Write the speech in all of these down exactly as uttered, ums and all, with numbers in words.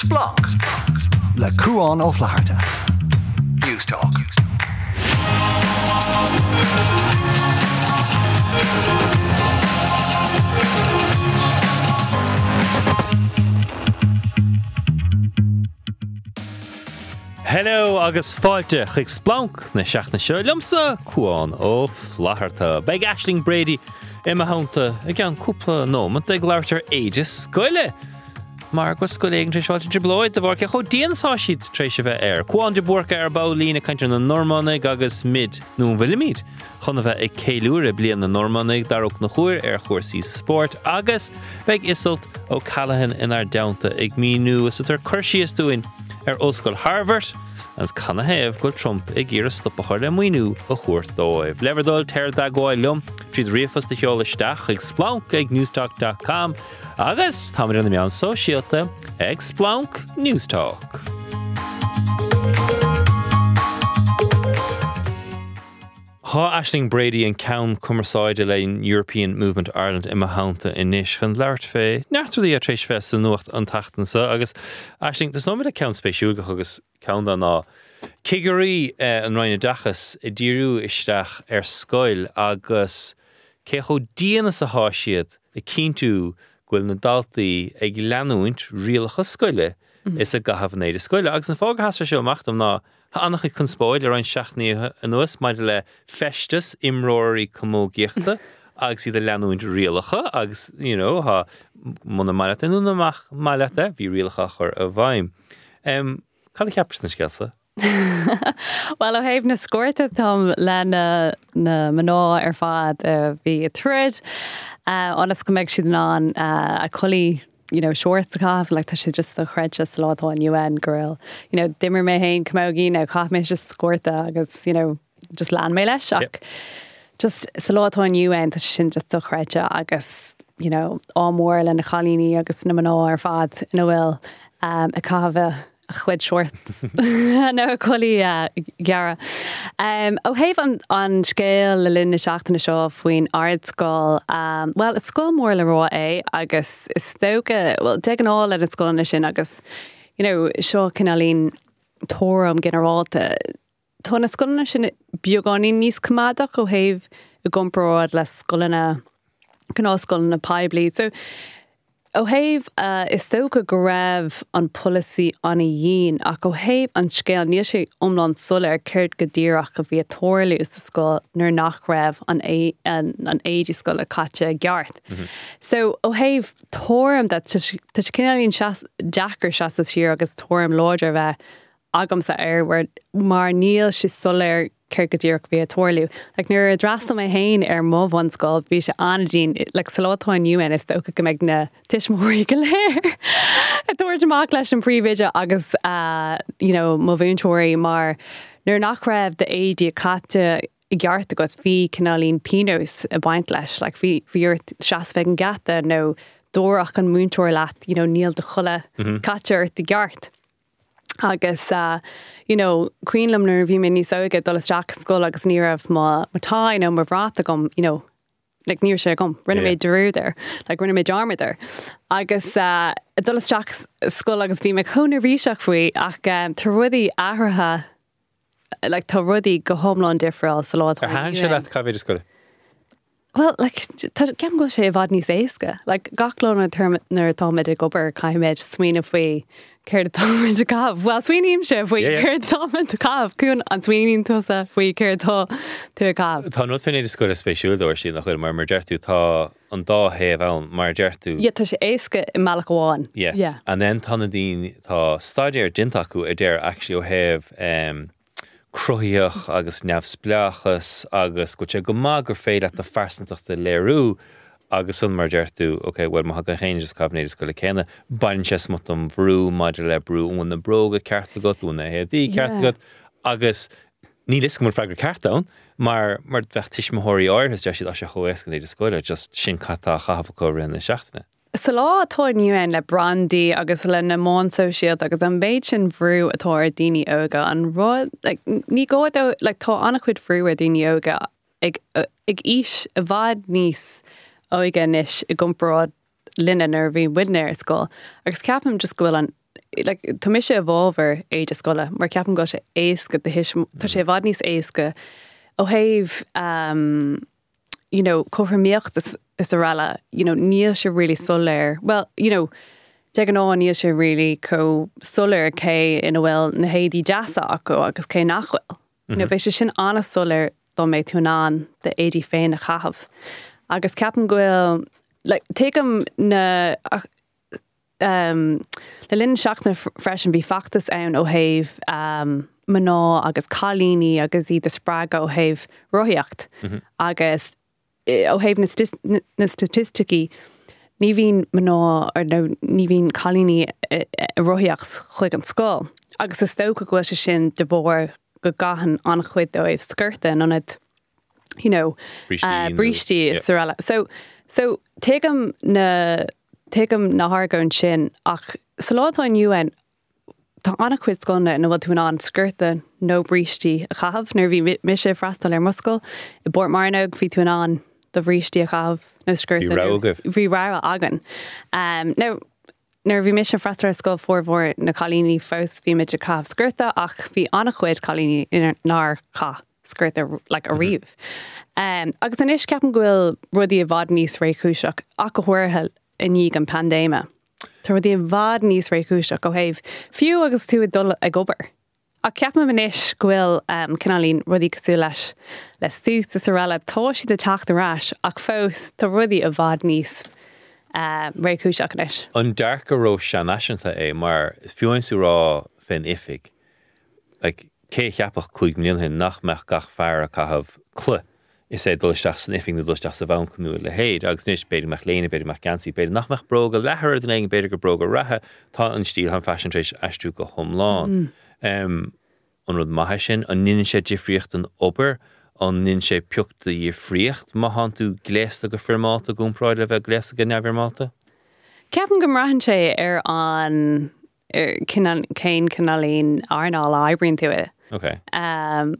Splunk le Cúán ó Phláharta. News Talk. Hello agus fáilte chuig Splunk na seachna seo lumsa Cúán ó Phláharta. Beidh Aisling Brady imime hánta ag an cúpla nómant ag leirtar éidir scoile. Mar go scoile éigen tréis fáilte blóid de bharca cho díanasá siad tréis a bheith air. Cúán de búrca ar bá lína caintear na Normannaigh agus mid nó bhuiile míad. Chuna bheith ag céiliúr bliain na Normannaigh darach na chuair ar chuirsaí sport agus beidh isult ó Callahan inar damhta ag míú is tar chuirsíos dúin ar Ollscoil Harvard as canna hef go Trump ag gír a stopachar le muoinú a chuairt dóibh. Leverdol teir da gáilum tríd riafas de cheolaisteach ag Splunk ag newstalk dot com agus táid an meán sóisialta ag Splunk Newstalk. Tá Aisling Brady an ceann cumarsáide lein European Movement Ireland imime hánta inis chun leirt fé neartúlaí a tréis fé san nuacht an tachtansa agus Aisling there's nóid a ceann spéisiúga agus ceann an ná cigarí an roiine dachas i ddíriú isteach ar scoil agus cé cho díanas a háisiad i cíntu gfuil na daltaí ag leanúint rialacha scoile is a gahabhnéide scoile agus an fág hasra seo amachtam ná annach chun spóid ar an seachnaí anuas maidir le festas imróirí commógiachta agus iad a leanúint rialacha agus, you know, ha muna maileta núnamach maileta bhí rialacha chur a bhaim. Um, Cad a ceapras na scialsa? Well, ó héamh na scórta tom le na, na maná ar fad uh, bhí a trid uh, anas go méid siad ná uh, a chulaí you know, shorts calf like that she just the crutch just a lot on U N girl. You know, dimmer me hain camogi now calf me just scorta agus, you know, just land me lesh yep. Just a lot on U N that she just the crutch agus, you know, all more and a chalini agus na mano ar fad in a will um a cava a chwed shorts. No collie uh Gara. Um oh have on on scale le lin na seachtain seo faoin ard scoil um well it's scoil mór le rá é agus is stoga well degan all at scoil na sin agus you know seo cinálín tóram generalta tá na scoil na sin beagání níos cumádach ó have a gomperáid le scoilna canál scoil na pibliad so ó haibh uh, is tóca go raibh an policy an a dhéin ach ó haibh an scéal níl sé omlan sulla ar ceirt go dtíreach go bhí a tóirliú sa scoil nuair nach raibh an é an, an éidir scoil a caite geart. Mm-hmm. So ó haibh tóram dat tá cinálín Jackar seasamh siar agus tóram láidir bheith agam sa air where mar níl si sulla ar ceirt go dtíreach bhí a tóirliú. Like nuair a drastal mé hain ar mómh an scoil bhí sé anadín like salátáin U N is tóca go méid na tiismóirí go léir. A dúirt amach leis an príomhide agus uh, you know, mo bhúntóirí mar nuair nach raibh de éidí a caite i gceart agat bhí cinálín pinos a baint leis like bhí bhíort seasfeig an gata nó dórach an múntóir leat you know, níl de chulle mm-hmm. caite ar de gceart. Agus, uh, you know, Queenlam nar bhí mé níos óige dul isteach scoil agus ní raibh má táin nó mar bhráta gom, you know, like níor sé gom, rinne mé dearú there, like rinne mé dearmid there. Agus, uh, dul isteach scoil agus bhí mé chónar bhíseach faoi ach um, tá rudí ahratha, like tá rudí go homlán difriúil sa láid. Ar háin sé leat cá bhéidir scoil? Well, like, ceam go sé bhd níos éasca. Like, gachlón nar táid ag obair caiimiid swína faoi céir táid a cabh. Well, swíníim sé faoi céir táid a cabh. Cún an swínín tusa faoi céir tá tú a cabh. Tá nó fin éidir scoil a spéisiúil dóir sin nach chuil mar mar deirtú tá an dá héamh ann mar deirtú. Yeah, tá sé éasca i meach amháin. Yes. Yeah. And then tána dín tá staidir dintaú a déir actually ó héamh um, cruíoch agus neamhsplachas agus go sé go má gur féad at a farsantachta léirú agus sun mar deirtú, ok, well má go chéine just cabhnéidir scoil chéine, bain sé smutum bhrú, maidir le brú, ún na bróga ceartta got, ún na héadí ceartta got, agus ní lis go mar freigur ceartán, mar mar bheith tiismothirí áir, is deir siad a sé choéis go éidir scoile, just sin catá chahabhá rinne seachtainna. Sa lá atá U N le brandy agus le na mán sosialt agus an béid sin bhrú atá ar daoine óga an rud like, ní gáid like, tá annach chuid bhrú ar daoine óga ag, ag ís a bhad níos óige níos i gcomparáid linne nar bhí widne ar scoil agus ceapam just gohfuil an like tá mi sé bhábhar éidir scoile, mar ceapan go sé éasca de his tá sé bhd níos éasca ó thaobh um, you know, cothraíocht is, is a rala, you know, níl sé really soléir. Well, you know, de an á níl sé really co soléir cé ina bhfuil na héadí deasa acu agus cé nachhfuil. Mm-hmm. No, bheith sé sin anna soléir dá méid tún an de éadí féin a chahabh. Agus ceapan gohfuil, like, téigem na um, le linn seachna freisin bhí factas ann ó thaobh um, maná agus cálíní agus iad a sprága ó thaobh roiíocht. Mm-hmm. Agus ó thaobh na, sti na statisticí ní bhín maná ar no, ní bhín cálíní roiíocht chuig an scóil. Agus is tóca go sé sin de bhór go gahan an chuid ó éibh scurta an it, you know, brístí is rala. So, so téigem na téigem na hargain sin ach sa látáin U N tá anna chuid scóna na bhfuil tú an scurta nó brístí a chahabh nar bhí mi sé freistal ar muscail I bort marnog bhí tú an do bhrístí a chahabh nó scurta bhí rá agan. Um, no, Nar bhí mis an freistal ar scóil fórmhór na cálíní fós bhí mid a chahabh scurta ach bhí anna chuid cálíní inar nar cha scurta like a riomh. Um, agus an is ceapan gohfuil rudí a bhd níos réicúiseach ach go thuirthe in níag an pandéma. Tá rudí a bhd níos réicúiseach go thaobh fiú agus tú a dul ag obair. A ceapan man is gohfuil um, cinálín rudí cosú leis le sús is a rala tá si de teacht arás ach fós tá rudí a bhd níos uh, réicúiseach leis. An dark a ró sean naisianta é mar is fiúinsú rá fin ifig. Like, cé cheapach chuig mlíonn nach meach gach fear a chahabh clu. Is é dulteach san ifing na dulteach sa bhain cnú le héad, agus níos beidir meach léine, beidir meach gansaí, beidir nach meach bróga lethir den éigen beidir go bróga rathe, tá an stíl an fashion trééis eistú go thomláin. Mm. Um, an rud maithe sin, an ninn sé difriocht an obair, an ninn sé piocht i friocht, má han tú gléasta go firmáta gúnpráid a bheith gléasta go neamhirmáta? Ceapan go mraithan sé ar an ar céin cinálín arnáil aibríonn tú it. Okay. Um,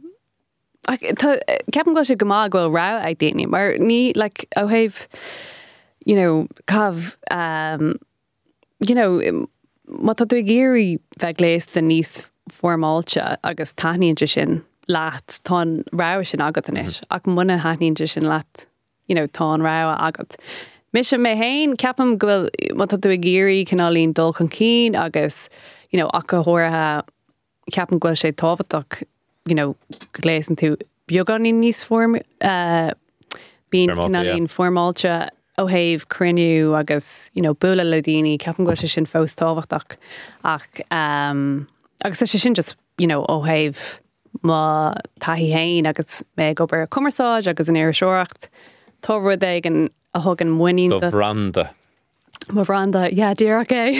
ceapan go sé go má ghfuil rá ag daoine, mar ní, like, ó thaobh, you know, cabh, um, you know, má tá tú géirí bheith gléasta níos formáilte agus taithníonn sin leat tá rá sin agat inis, mm-hmm. ach muna taithníonn sin leat, you know, tá rá agat. Mis sem mé hain ceapam go bhfuil má tá tú géirí cinálín dul chun cín agus, you know, ach go thuirthe ceapan go sé tábhaach, you know, gléisan tú beagán níos form uh, bíon cinálín formáilte ó thaobh cruinniú agus, you know, bula le daoine ceapan go sé sin fós tábhaach ach um, agus sé sin just, you know, ó thaobh má taithí hain agus mé go bar cumarsáid agus an éir seoireacht tá rud ag an a thug an muín do bhranda. Má bhranda, yeah, dear okay.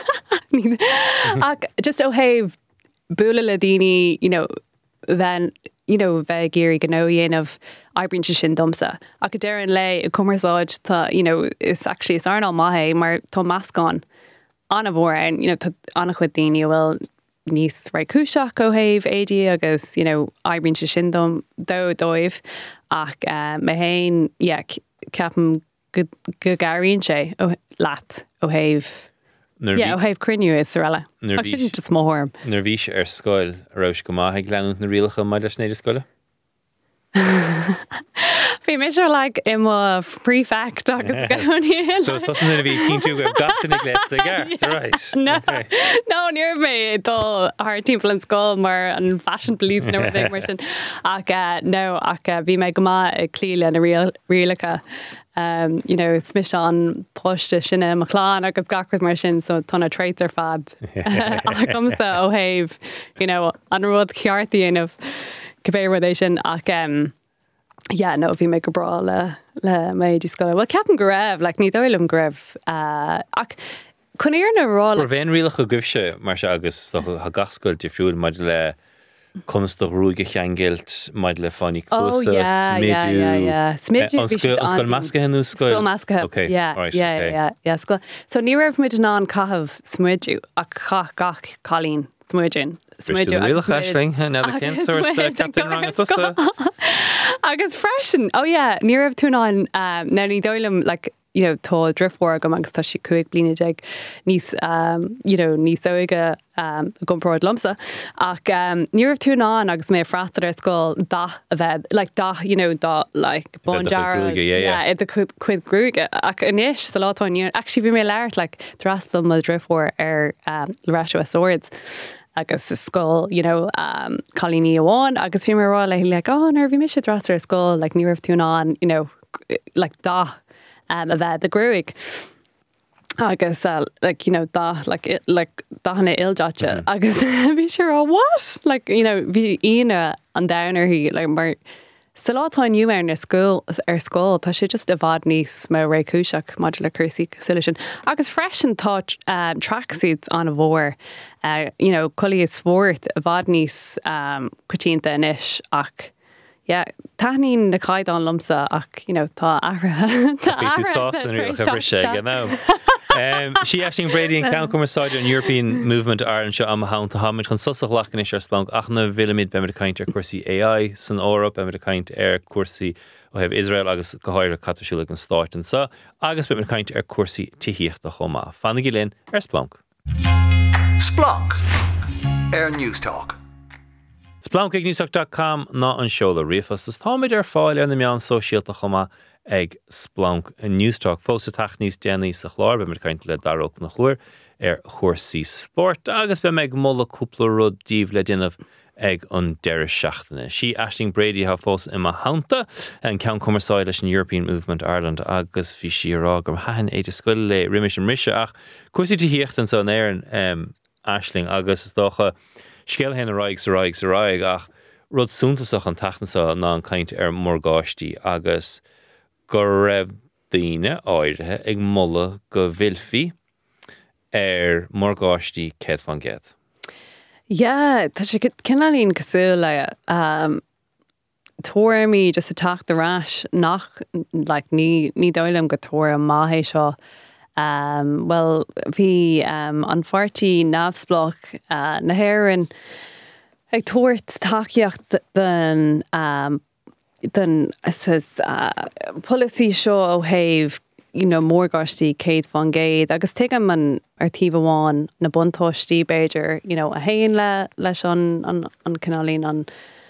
Ach just ó thaobh bula le daoine, you know, then, you know, bheith géirí go dhéanamh aibríonn sin domsa. Ach go deireann le i cumarsáid tá, you know, is actually is arnáil maithe mar tá meascán anna bhór, you know, tá anna chuid daoine bhfuil níos réicúiseach ó thaobh éidí agus, you know, aibríonn sin dom dó dóibh ach uh, mé hain, yeah, ceapan go gairíonn sé ó leat ó thaobh. Yeah, ó thaobh cruinniú is rala. Ach sin just móthm. Nar bhí sé ar scoil arás go maithe gleanút na rialacha maid ar snéidir scoile? Bhí mé seo le i mo prefect agus ganíon. So sosan na bhí cinn tú go gachtain ag léasta gceart, right? No, no, níor mé dul ar timpeall an scóil mar an fashion police and everything mar sin. Ach uh, no, ach uh, bhí mé go maith ag clíile na rialacha. Um, you know, smis an poiste sinna machlán agus gachrid mar sin so tána trait ar fad. Achumsa ó thaobh, you know, an rud ceartaíonmh cabbéir sin ach um, yeah, no, bhí mé go brá le, le méidí scoile. Well, ceapan go raibh, like, ní dóilm go raibh. Uh, ach, chun éar na rá... Ar bhéon rialach go gibse mar se agus ha gachscoil difriúil maid le Kunst of ruige cheangelt maid le fanny closa, oh, yeah, smidú. Yeah, yeah, yeah. Smidú. Oscail masca henú scoil? Scoil masca, okay. yeah, right, yeah, okay. yeah, yeah, scoil. So ní raibh muid ná cahabh smidú ach chach gach cálín smidún. Smidú. Bristú rialach eisling, na the ken sort of Captain Rangatusa. Agus freisin, oh yeah, ní raibh tú ná, um, na ní dóilm, like, you know, tá drifhór go agus tá si cuaig bliana deag níos, um, you know, níos óige um, gompróid lomsa. Ach, um, níorbh tú ná agus mé freistar ar scoil da a bheith, like da, you know, da, like, bon jar. Yeah, yeah. Yeah, cuid grúige. Ach, inis, sa látáin, you know, actually, bhí mé leirt, like, drastal ma drifhór ar um, Loretta Swords. Agus is scoil, you know, um, Colleen Iwan, agus bhí mar rá, like, like, oh, no, bhí mis sé drastar ar scoil, like, níorbh tú ná, you know, like, da, um, a bheith the grúig. Agus, uh, like, you know, da, like, it, like, da hana iljacha. Mm-hmm. Agus, bhí sure, oh, what? Like, you know, bhí ina an downer hi, like, mar, sa látáin you ar na school, ar scoil, tá sé just a bhad níos mo ré cúiseach modular cursí solution. Agus freisin tá um, tracksuits an a bhór, uh, you know, cully is sport, a bhad níos um, cuitínta inis, ach, yeah, tánín na caiid an lumsa, ach, you know, tá ara. Tá ara. Sauce in your shag, you know. Um, she Aisling Brady and Count Commercial on European Movement Ireland show am hound to Hamid kan susach lachen is splank ach na villamid be kaint er kursi A I san Europe be kaint er kursi o have Israel agus gohair katashulig and start and so agus be kaint er kursi tihicht a choma fanigilin er splank Splunk Air News Talk Splunk ag newstalk dot com na an show the rifas is Tommy der file in the mean social to choma ag Splunk a News Talk fósa tachnís déanaí sa chlár be mar caint le daróg na chuir ar chóirsaí sport agus be meag molla cúpla rud díomh le déanamh ag an deireadh seachtaine. Sí Aisling Brady ha fós ima haunta an ceann cumarsáid leis an European Movement Ireland agus bhí si ará gur hain é de scoil le riimiis an rise ach cuasaí tíocht an sa an éireann um, Aisling agus is dócha scéal hen a raig sa raig sa raig ach rud súntasach an tachnasa ná an caint ar mórgáistí agus go raibh daoine áirithe ag molla go bhilfí ar mórgáistí céad fan gcéad. Yeah, tá sé cinelín cosú le um, tóirmí just a tacht the rash nach like ní ní dóilem go tóir a maithé seo. Um, well, bhí um, an fartí náfsblach uh, na hhéireann ag tóirt takeíocht den um, den I suppose uh, policy seo ó haimh you know mórgáistí céad fan gcéad agus tuigim man ar tíomh amháin na buntáistí beidir you know a haon le leis an an an cinálín an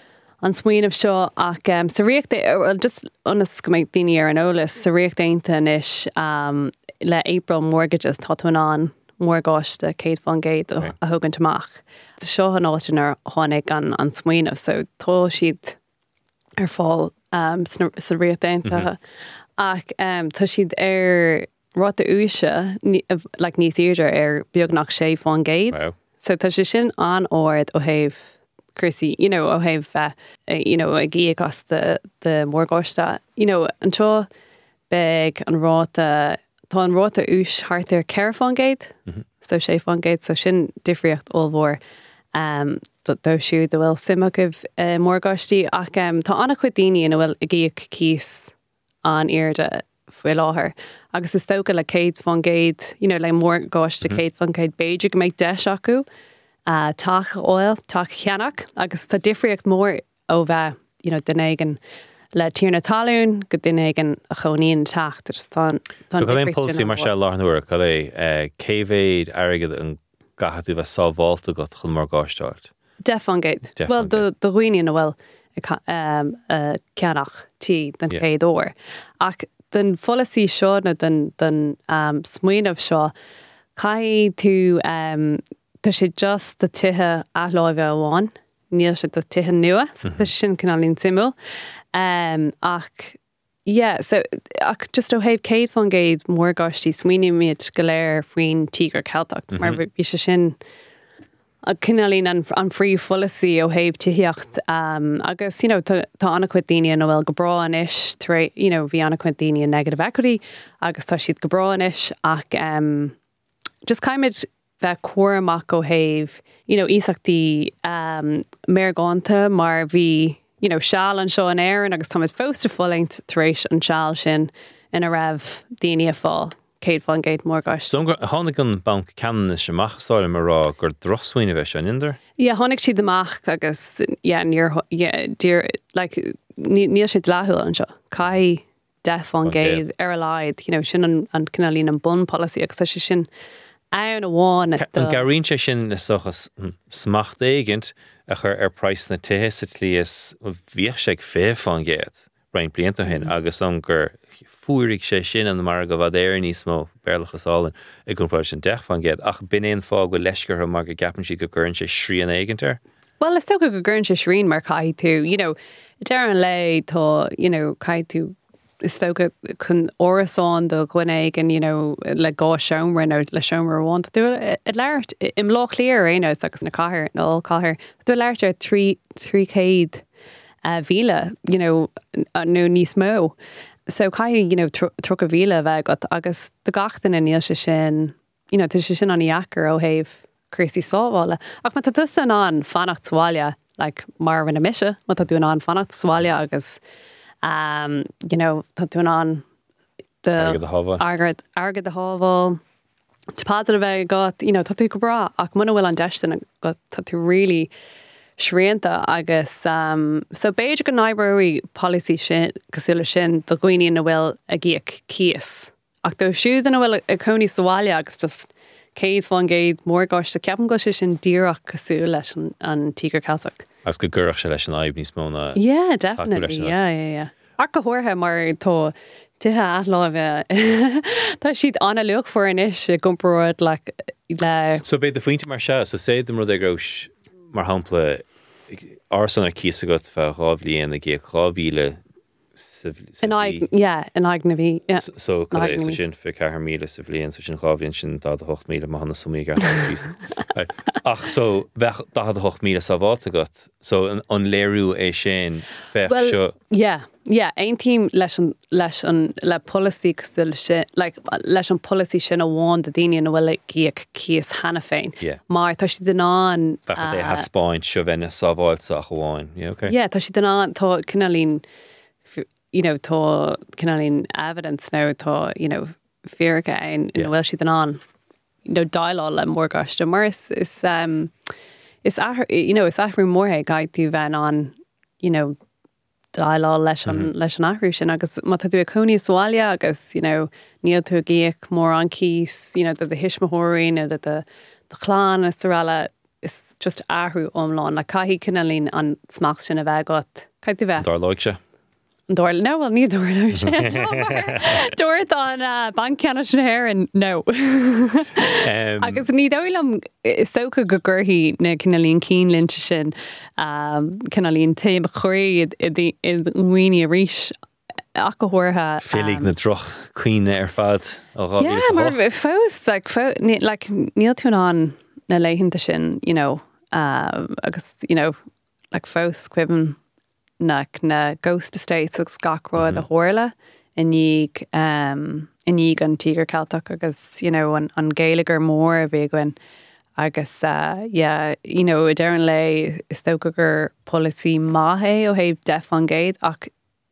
an smaoinemh seo ach um, sa riacht well, just onas go mbeidh daoine ar an eolas sa riacht aonta inis um, le April mortgages tá tún an mórgáiste céad fan gcéad okay. a thugann tamach. Tá seo an áitin ar tháinig an an smaoinemh so tá siad ar fáil um, sa riacht aonta mm-hmm. ach um, tá siad ar ráta úise like, níos idir ar beagnach sé fan gcéad wow. So tá sé sin an áard ó haimh Chrissy, you know, ó haimh uh, you know, a gíagás de, de mórgáiste. You know, an seo beg an ráta tá an ráta ús hart ar ceir fan gcéad mm-hmm. so sé fan gcéad so sin difriocht ó bhór um, dó siú do bhfuil simach uh, mórgáistí ach um, tá anna chuid daoine in bhfuil a gíag cíos an irde fuil láthair. Agus is stocha le céad fan gcéad, you know, le mórgáiste mm-hmm. céad fan gcéad beidir go méid deis acu uh, tach oil, tach cheannach agus tá difriocht mór ó bheith, you know, den éigen le tíarna talún go duine éigen a choníon tacht agus tá So go léon pulsaí mar se láthnúair go é céhhéad airgad an gathú bheith sábháilta go chun mórgáisteart. De fan gcéad. Well, do roiíon a bhfuil um, uh, ceannach tí den Yeah. céad óir. Ach den folasí seo na den, den um, smaoinemh seo cai tú um, tá sé just de tithe athláimhe amháin, níl sé de tithe nua, mm-hmm. tá sin cinálín simú. Um, ach, yeah, so ach just ó haimh céad fan gcéad mórgáistí smaoineimiid go léir faoin tígur ceilteacht, mm-hmm. mar bhí sé sin a cinálín an, an frí folasí ó haimh tíocht um, agus, you know, tá anna chuid daoine an bhfuil go brán is, you know, bhí anna chuid daoine an negative equity agus tá siad go brán is ach um, just caiimiid bheith cuaramach ó haimh, you know, ísachtaí um, méargánta mar bhí, you know, seall an seo an éireann agus táid fósta folaingt tar éis an seall sin ina raibh daoine a fáil. Céad fan gcéad mórgáist. So tháinig an banc ceanna semach stáil mar rá gur drosmhaoine bheith sin indar? Yeah, tháinig siad amach agus yeah, níor yeah, dear, like, níl siad láthúil an seo. Cai def an géad ar a leid, you know, sin an, an cinálín an bun policy agus tá sé sin ann a bháin An garín sé sin na sochas smacht éigent a chur ar price na tithe sa tlíos bhíoh sé fé fan géad Brian blianta hin agus an gur fuairig sé sin an mar go bhd éir níos mó bearlachasáin i gúnpá sin dech fan géad ach bin éon fá go leisgur mar go gapan si go gurn sé srían éigentar. Well, is sto go gurn sé srín mar cai tú, you know, dear an lei tá, you know, cai tú is sto go chun orasán do gwinig and, you know, le gá seomra nó le seomra bháint. Tú it leirt im lá clear éine agus na caiir nó all caiir. Tú leirt ar trí trí céad uh, vila, you know, nó níos mó. So cai, you know, tro a vila bheith got agus de gachtain in níl se sin, you know, tu se sin an iachar ó héh Chrissy sábhála. Ach ma tá tusan an fannacht sáile, like mar na mise, ma tá dún an fannacht sáile agus um, you know, tá dún an de Argad a hábhá. Argad argad a hábhá. Tápáidir a bheith got, you know, tá tú go bra ach muna bhfuil an deistin got tá tú really srianta agus um, so beidir go naibrií policy sin cosúla sin do gcuoine na bhfuil a gíoch cíos. Ach do siúd na bhfuil a coní sáile agus just céad fan géad mór gáis de ceapan go sé sin díreach cosú leis an, an Tíogar Cealtach. Agus go gurach sé leis an aib níos mó na Yeah, definitely. Yeah, yeah, yeah. Ach go thuirthe mar tó tithe athláh tá siad anna luach for inis gomperóid le le So be the faointe mar se, so sé dem rud agros mar hampla arsan ar císa got fe rábhlíon a gé rábhíle in aig, yeah, in aig na bhí, yeah. So go é so sin fi ceithre míle sa bhlíon so sin rábhlíonn sin dá hocht míle má hanna sumí gar ach so bheith dá hocht míle sa bháta got so an, an léirú é sin fech Well, seo yeah, yeah, ein team leis an leis an le policy cosúla sin, like leis an policy sin a bháin de daine na bhfuil gíoch cíos hena féin. Yeah. Mar tá si den an fecha é haspáint seo bhena sa bháilta a chuháin. Yeah, okay. yeah, tá si den an tá cinálín you know, tá cinálín evidence now tá, you know, fearcha ein Yeah. in bhfuil si den an, you know, dialogue le mór gaiste. Mar is, is um is ahar, you know, is ahrú mórthe gaid tú bhein an, you know, dialogue leis an leis an ahrú sin agus má tá tú a coní sáile agus, you know, níl tú a gíoch mór an cís, you know, de hisismothirí nó de de chláán is eile is just ahrú omláin le caihí cinálín an smach sin a bheith got. Cai tú bheith? Dar loig se. Dóir, no, well, ní dóir sé. Dúirt an uh, bank ceanna sin héir no. Um, Agus ní dóilm is socha go gurthaí na cinálín cín linte sin um, cinálín téim a chuirí i mhaoine a ríis ach go thuirtha. Félig na droch cuioine ar fad ó rábhíle Yeah, sa mar hocht. fós, like, fó, ní, like, níl tú an na leitheanta sin, you know, um, agus, you know, like fós cuiban na na Ghost Estates agus gachróid a thuirla in níg um, in níg an Tíogar Cealtach agus, you know, an, an Gaeilgear mór a bhí goin agus, uh, yeah, you know, i deireann lei is tóca gur policy maithe ó héh def an géad ach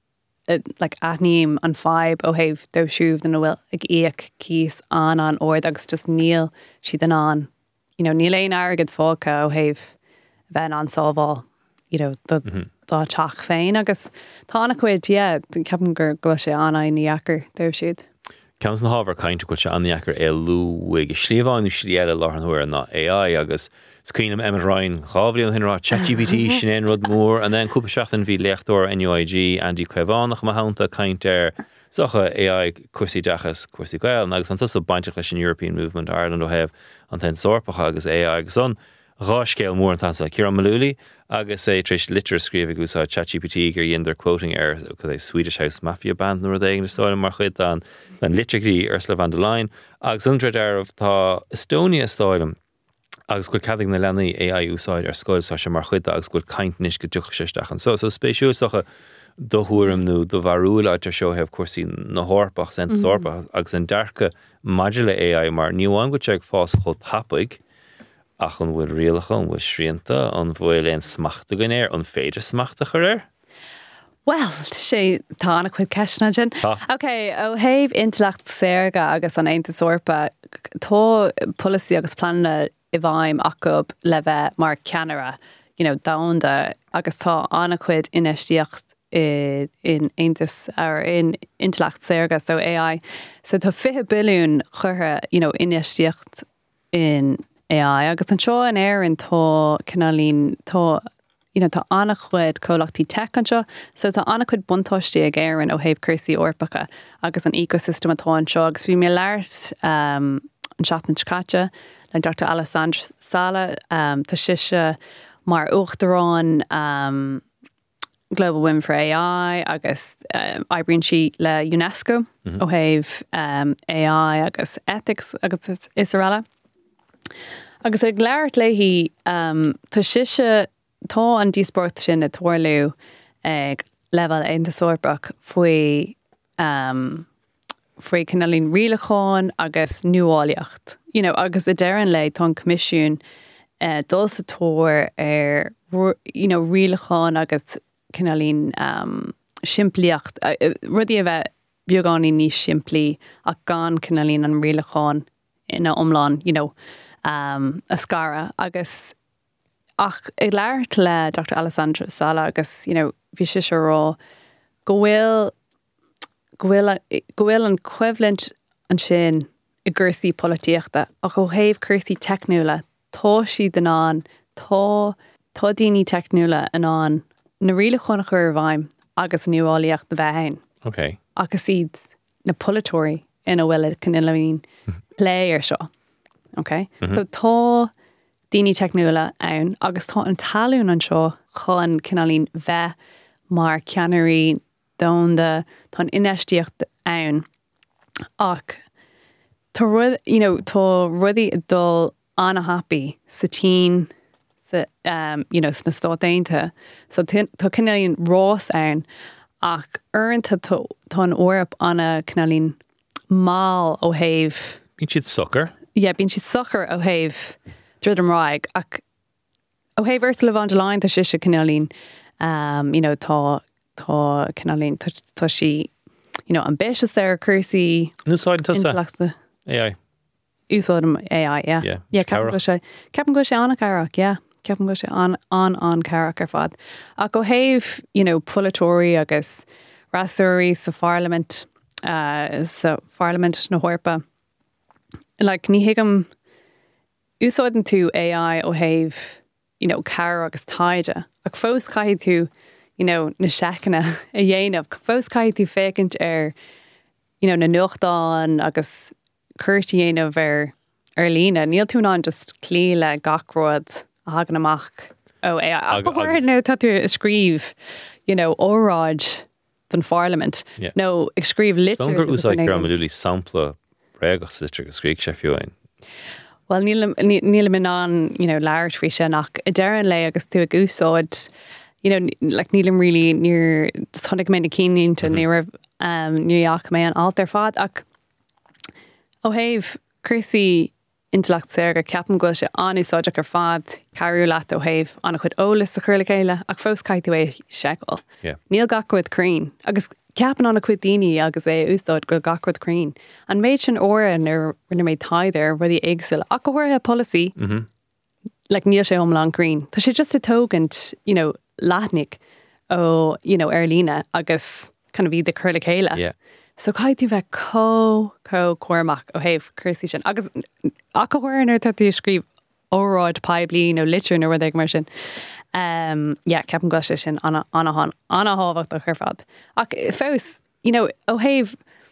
uh, like aithníim an fáib ó héh do siúh den bhfuil ag íoc cíos an an ord agus just níl si den an, you know, níl éon airgad fáca ó héh bheith an sábháil, you know, the Mhm. dá teach féin agus tána chuid, yeah, ceapan gur go sé anna in níachar dóibh siad. Ceans na hábhar caiinte go se anheachar é luig slíomháinú si eile láth an thuair na A I agus cuiinem Emma Ryan chábhlíon hinrá ChatGPT sin éon rud mór an then cúpa seachtain bhí leachtóir N U I G Andy Cuevánach má hánta caintear socha A I cuasaí dechas cuasaí gael agus an tusa baintach leis an European Movement Ireland ó hebh an ten sorpacha agus A I agus an ráscéil mór an tansa Ciarán Malúli agus é tris litir scríomh gúsá ChatGPT gur dhéon quoting ar go é Swedish House Mafia band nó éigen stáil mar chuid an an litricí Ursula von der Leyen agus undred armh tá Estonia stáilm agus goil cadig na lenaí A I úsáid ar scoil sa sem mar chuid agus goil caintnis go dúcha séistechan. So so spéisiú socha do thuairm nó do bharúil áitir seo hebh cuasaí na hórpach san sorpa agus an dearcha maidile A I mar níomháin go teag fás cho tapig ach an bhfuil rialacha an bhfuil srianta an bhfuil éon smachta gan éir an féidir smachta chu ir. Well, sé tána chuid ceisna sin. Tá. Ok, ó héh intlecht séirga agus an Aontas Orpa, tá policy agus planna i bhaim acu le bheith mar ceanara, you know, damda agus tá anna chuid inistíocht in in Aintas or in Intellect Serga, so A I. So tá fiche billiún chutha, you know, inistíocht in A I. Agus an seo an éireann tá cinálín tá you know, tá annach chuid cólachtaí tech anseo, so tá annach chuid buntáistí ag éireann ó thaobh cuirsaí orpacha agus an ecosystem atá anseo. Agus bhí mé leart um, an seaachtain Scate le Doctor Alessandra Sala um, tá siise mar uachtarrán um, Global Women for A I agus um, aibríonn si le UNESCO mm-hmm. ó thaobh um, A I agus ethics agus is, is eile. Agus ag leart léihí um, tá siise tá an díosport sin a tuairliú ag level Aontas Orpach faoi um, faoi cinálín rialacháin agus nuáilíocht. You know, agus a deireann le tá comisiún uh, dul sa tóir ar you know, rialacháin agus cinálín um, siimplíocht. Uh, rudí a bheith beagání níos siimplí ach gan cinálín an rialacháin ina omláin, you know, um, a scara agus ach ag leart le Doctor Alessandra Sala agus, you know, bhí si se rá go bhfuil go bhfuil go bhfuil an cuimhlint an sin i gcursaí polítíochta ach go thaobh cuirsaí technúla tá siad den an tá tá daoine technúla an an na rialacháin chur bhaim agus nuáilíocht na bheith hain. Okay. Agus iad na polytóirí ina bhfuil cinálín léir seo. Okay? Mm-hmm. So tá daoine technúla ann agus tá an talún an seo chun cinálín bheith mar ceannairí domhanda tá an inistíocht ann ach tá rud, you know, tá rudí dul anna happy sa tín sa um, you know, sna stádainte so tá cinálín rás ann ach uirnta tá an órap anna cinálín máil ó thaobh Bíonn siad sucker? Yeah, bíonn siad sucker ó thaobh Drud an Raig ach ó thaobh Ursula von der Leyen tá siise cinálín um, you know, tá tá cinálín tá, tá si you know, ambitious ar cuirsaí Úsáidanta intellecta A I. Úsáidm A I, yeah. Yeah, yeah ceapan go sé ceapan go sé anna carach, yeah. Ceapan go sé an an an carach ar fad. Ach go thaobh, you know, polytóirí agus rasúirí sa Parliament uh, sa Parliament na Hórpa. Like, ní hiigem úsáidan tú A I ó thaobh, you know, cara agus taide. Ach fós caiithid tú, you know, na seachna a dhéanamh. Fós caiithid tú fécint ar, you know, na nuachtáin agus cuirtí dhéanamh ar ar lína. Níl tú ná just clí le gachród a hagan amach ó A I. Ach go bhfuir nó tá tú scríb, you know, óráid don Parliament. Yeah. No, ag scríb litir. Stongur úsáid gur amúlí sampla breagach litir go scríg sé fiúin. Well, níl níl min an, you know, leir frí sin ach a deireann le agus tú ag úsáid, you know, like nílim really níor tháinig mé na cínínta ní raibh um, níoach mé an alt ar fad ach ó thaobh cuirsaí Intellect Serga ceapan go sé anúsáideach ar fad carú leat ó thaobh anna chud ólas a chuirla chéile ach fós caiithú é seacail. Yeah. Níl gachcuid crín agus ceapan anna chuid daoine agus é úsáid go gachcuid crín. An méid sin óran ar rinne méid taidir rudí éagsúil ach go bhfuirthe policy Mm-hmm. like níl sé omlán crín. Tá sé just a tógant, you know, látnic ó, you know, ar lína agus kind of bhí de chuirla chéile. Yeah. So caiithú bheith có có cuairmach ó thaobh cuirsaí sin. Agus ach go bhfuir tá tú scríb óráid peblií nó litir nó rud ag mar sin. Um, yeah, ceapan go sé sin anna anna anna hábhacht a chur fad. Ach fós, you know, ó thaobh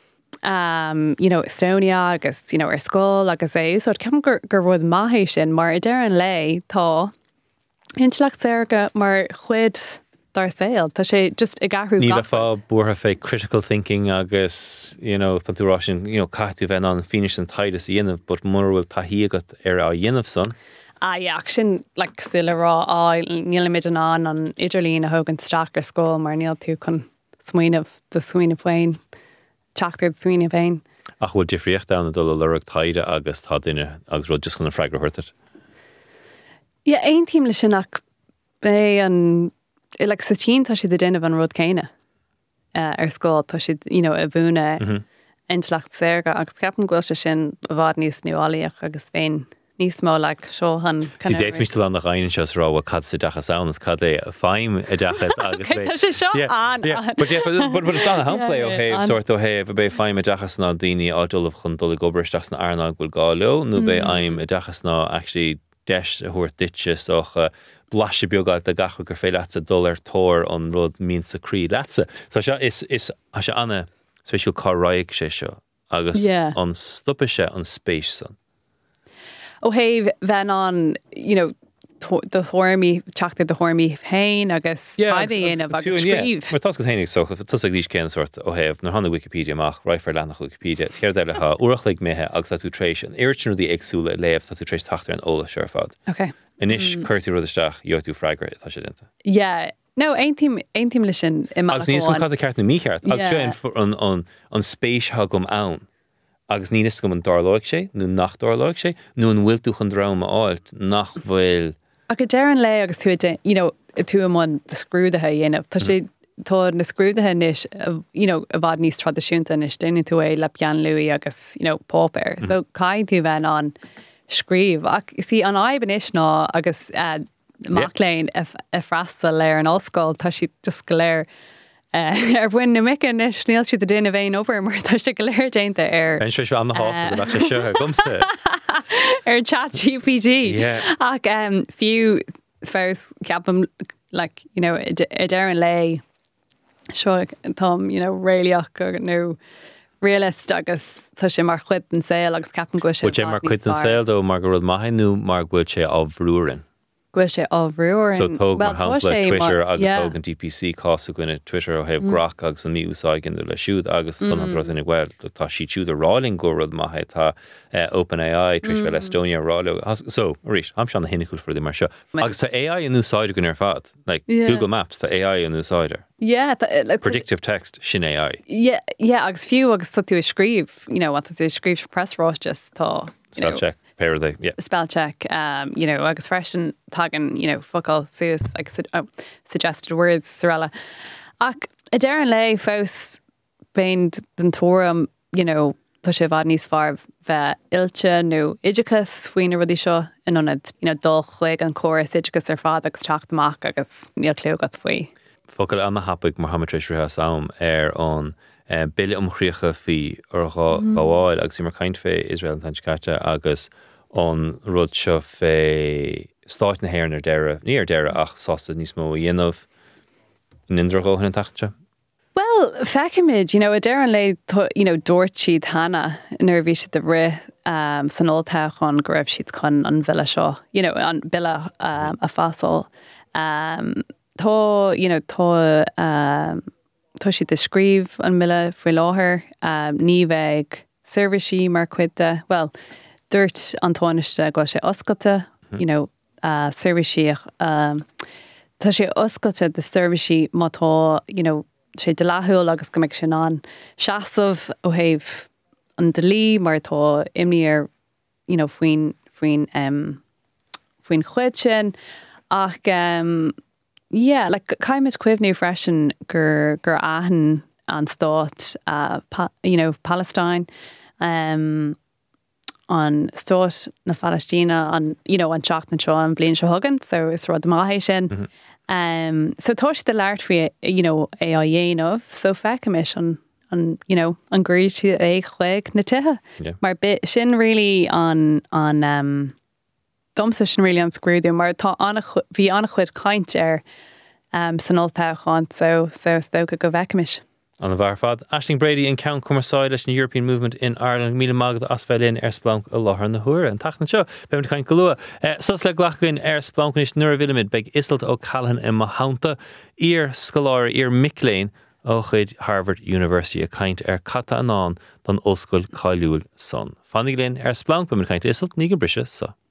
um, you know, Estonia agus, you know, ar scóil agus é úsáid ceapan gur gur rud maithé sin mar i deireann le tá Intellect Serga mar chuid dar saoil. Tá sé just i gcathrú Ní le fá buairtha fé critical thinking agus, you know, tá tú rá sin, you know, caithú bheith an finish an taidas a dhéanamh, but mar bhfuil taithí agat ar a dhéanamh son. Ah, yeah, sin, like, sila rá, á, níl imid an an an idirlín a thugann straach ar scóil mar níl tú chun smuoineh do smuoineh féin, teachtar smuoineh féin. Ach bhfuil difriocht anna dul a lurach taide agus tá duine agus rud just chun an freigra thuirtar. Yeah, ein tíim le sin ach bé an, like, sa tín tá si de déanamh an rud céine uh, ar scóil, tá si, you know, a bhúna Mm-hmm. Intellect Serga agus ceapan gúil se sin bhd níos nuálaíoch agus féin níos mó le seo an Si déit mis an nach ein seos rá cad sa dachas annas cad é fáim a dachas agus Okay, tá sé seo an, an. But yeah, but but but it's not a handplay Yeah, o yeah, heh an. sort o heh be fáim a dachas ná daoine ádul of chun dul gobar stachs na arna gúil gáileo nó be aim a dachas ná actually deis a thuair ditches och uh, blase biogáil a gachu gur fé latsa dul ar tóir an rud mín sa crí latsa. So se is is a se anna spéisiú carráig sé seo agus Yeah. an stoppe se an spéis san. ó héh bhean an, you know, to- de thuirmí teachta de thuirmí féin agus caidaíanamh agus scríb. Mar tas go hénig so if tus lís cén sort ó heh na hanna Wikipedia amach raifar le nach Wikipedia chéir deile ha uachlig méthe agus tú trééis an irú dí agsúla léamh tá tú trééis tatar an óla seir fád. Okay. Inis chuirtí rudisteach jo tú freigra tá sé dinta. Yeah. No, ein team ein team lei sin i Agus níos an cad a ceart na mícheart agus Yeah. sé an an an spéis ha gom ann. Agus níos gom an darlóig sé, nó nach darlóig sé, nó an bhfuiltú an drama áilt nach bhfuil A go dearan le agus tú de, you know, tú amán de scrúdathe dhéanamh. Tá sé tá na scrúdathe níos, uh, you know, a bhd níos tradiisiúnta níos déine tú é le Pian Louis agus, you know, Pauper. So caiid tú bhein an scríb. Ach, sí an aiban is ná agus uh, macléin a freistal léir an osscoil tá si just go léir uh, ar bhain na micin is níl si a duine bhéin over mar tá si go léir déanta ar an sé an na hása a sé seo gomsa. ar chat G P T. Yeah. Ach, um, few fós ceapam, like, you know, i d an lei seo tom, you know, réileach agus nó realist agus tá sé mar chuid an saoil agus ceapan go sé. Bú sé mar cuit an saoil dó mar go rud maithainú mar bhfuil sé á bhrúrin. Go sé á bhrúir. So tóg mar hapla Twitter agus tóg an D P C cos a gine Twitter ó heh grach agus an mí úsáigin le siúd agus san an trothin ghil tá si siúd a ráling go rud maithe tá OpenAI Trish fel Estonia rálo. So rís am sean na hinnicúil for mar seo. Agus tá A I an úsáidir gon ar fad. Like Yeah. Google Maps tá A I an úsáidir. Yeah, th- like, Predictive text sin A I. yeah, yeah, agus fiú agus tá tú a scríb, you know, what tú scríb press rás just tá, you Spell know, check. Pair they, yeah. spell check, um, you know, agus freshen tagging, you know, focal suas, like su- oh, suggested words, Sorella. Ach, a deran lei fós bein den torum, you know, tá sé bhd níos far bheith ilse nó idicus faoine rudí seo in anad, you know, dul chuig an choras idicus ar fád agus teachtamach agus níl clú gat faoi. Focail anna hapig Mohammed Trisha Sam ar an uh, bille umchríocha fi ar gá bháil agus mar caint fé Israel an Tanchkata agus an rud seo fé stáit na héir ar deire, ní ar deire ach sásta níos mó dhéanamh in indragó hin tachte. Well, fecimid, you know, a deran le, to- you know, dúirt siad hana nervhí siad the ri um, san olteach an go raibh siad chun an villa seo, you know, an villa um, a fásol. Um, tá, you know, tá um, tá siad a scríb an mille fri láthair, um, ní bheith servicí mar cuide, well, dúirt an táiniste go sé oscailte, you know, uh, servicíach, um, tá sé oscailte de servicí má tá, you know, sé de lethúil agus go mbeidh sin an seasamh ó thaobh an de lí mar tá imní ar, you know, faoin faoin um, faoin chuid sin ach um, yeah, like caiimid cuimhniú freisin gur gur aithin an stát uh, pa, you know, Palestine um, an stát na Palestína an, you know, an seach na seo an blion seo thugan, so is rud maithe sin. Mm-hmm. Um, so tá si de leart fao, you know, é a dhéanamh, so feicimis an, an, you know, an gríd si é chuig na tithe. Yeah. Mar bit sin really an, an um, domsa sin really an scrúdú, mar tá anna chu- bhí anna chuid caint ar um, san oltáchaán, so so stocha go bheicimis. An a bhar fad, Aisling Brady in Count Cummerside leis an European movement in Ireland, míle mágad asfelin ar splánc a láthar na huair an tachna seo. Beim de cain golua. Sos le glachgain ar splánc is nuair vilimid beg isalt ó Callahan in Mahaunta, ír scoláir ír Micklein ó chuid Harvard University a caint ar cata anán don Oscail Cailúil son. Fannig linn ar splánc beim de caint isalt ní go brise sa.